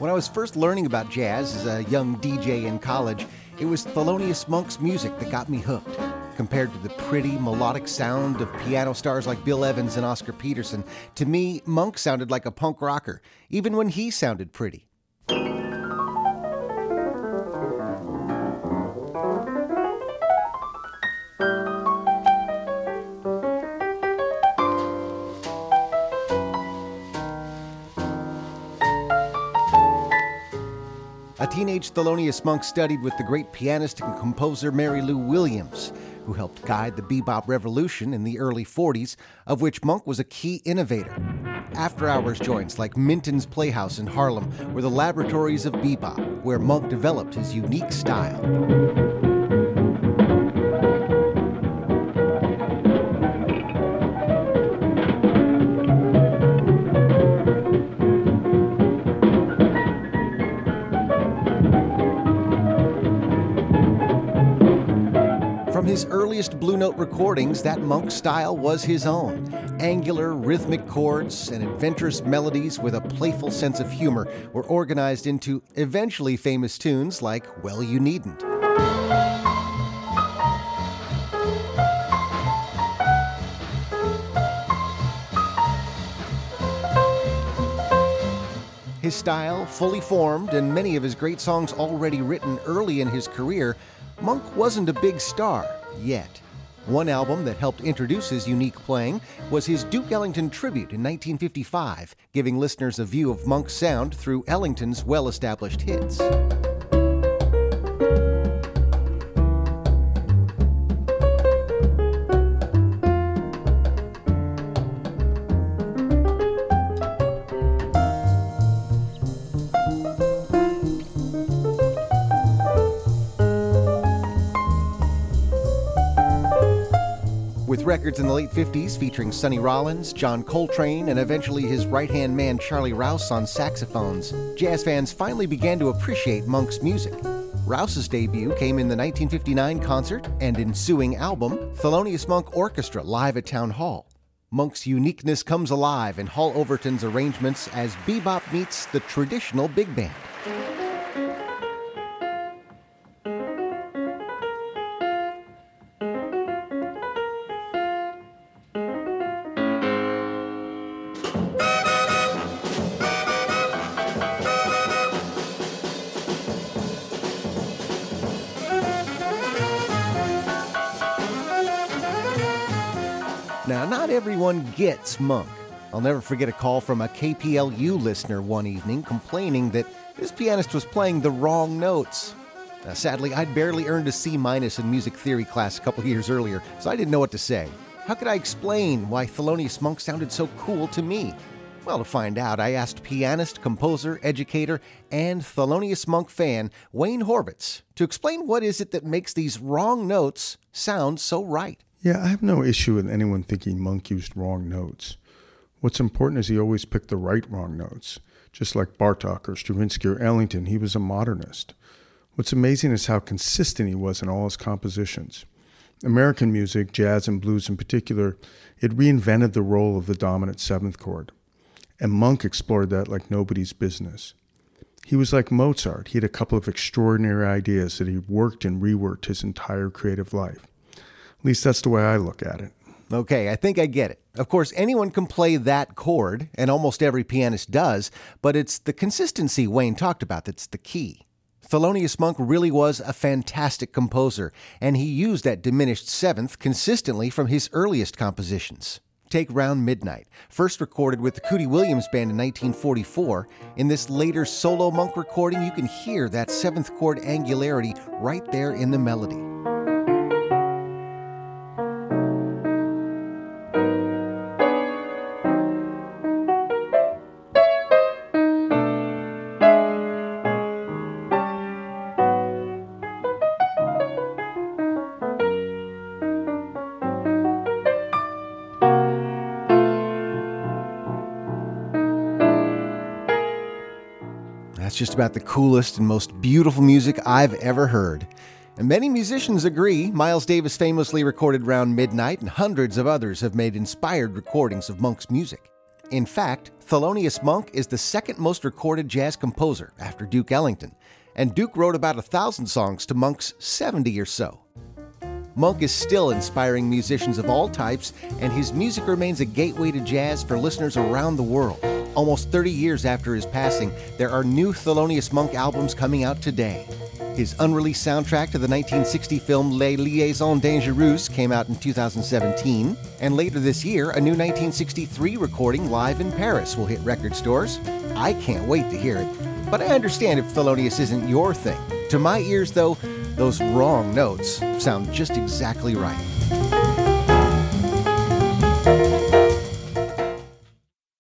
When I was first learning about jazz as a young DJ in college, it was Thelonious Monk's music that got me hooked. Compared to the pretty, melodic sound of piano stars like Bill Evans and Oscar Peterson, to me, Monk sounded like a punk rocker, even when he sounded pretty. A teenage Thelonious Monk studied with the great pianist and composer Mary Lou Williams, who helped guide the bebop revolution in the early 40s, of which Monk was a key innovator. After-hours joints like Minton's Playhouse in Harlem were the laboratories of bebop, where Monk developed his unique style. From his earliest Blue Note recordings, that Monk style was his own. Angular, rhythmic chords and adventurous melodies with a playful sense of humor were organized into eventually famous tunes like Well You Needn't. His style, fully formed, and many of his great songs already written early in his career, Monk wasn't a big star yet. One album that helped introduce his unique playing was his Duke Ellington tribute in 1955, giving listeners a view of Monk's sound through Ellington's well-established hits. With records in the late 50s featuring Sonny Rollins, John Coltrane, and eventually his right-hand man Charlie Rouse on saxophones, jazz fans finally began to appreciate Monk's music. Rouse's debut came in the 1959 concert and ensuing album, Thelonious Monk Orchestra Live at Town Hall. Monk's uniqueness comes alive in Hall Overton's arrangements as bebop meets the traditional big band. Now, not everyone gets Monk. I'll never forget a call from a KPLU listener one evening complaining that this pianist was playing the wrong notes. Sadly, I'd barely earned a C- in music theory class a couple years earlier, so I didn't know what to say. How could I explain why Thelonious Monk sounded so cool to me? Well, to find out, I asked pianist, composer, educator, and Thelonious Monk fan Wayne Horvitz to explain what is it that makes these wrong notes sound so right. Yeah, I have no issue with anyone thinking Monk used wrong notes. What's important is he always picked the right wrong notes. Just like Bartók or Stravinsky or Ellington, he was a modernist. What's amazing is how consistent he was in all his compositions. American music, jazz and blues in particular, it reinvented the role of the dominant seventh chord. And Monk explored that like nobody's business. He was like Mozart. He had a couple of extraordinary ideas that he worked and reworked his entire creative life. At least that's the way I look at it. Okay, I think I get it. Of course, anyone can play that chord, and almost every pianist does, but it's the consistency Wayne talked about that's the key. Thelonious Monk really was a fantastic composer, and he used that diminished seventh consistently from his earliest compositions. Take Round Midnight, first recorded with the Cootie Williams Band in 1944. In this later solo Monk recording, you can hear that seventh chord angularity right there in the melody. That's just about the coolest and most beautiful music I've ever heard. And many musicians agree. Miles Davis famously recorded Round Midnight, and hundreds of others have made inspired recordings of Monk's music. In fact, Thelonious Monk is the second most recorded jazz composer after Duke Ellington, and Duke wrote about 1,000 songs to Monk's 70 or so. Monk is still inspiring musicians of all types, and his music remains a gateway to jazz for listeners around the world. Almost 30 years after his passing, there are new Thelonious Monk albums coming out today. His unreleased soundtrack to the 1960 film Les Liaisons Dangereuses came out in 2017, and later this year, a new 1963 recording live in Paris will hit record stores. I can't wait to hear it, but I understand if Thelonious isn't your thing. To my ears, though, those wrong notes sound just exactly right.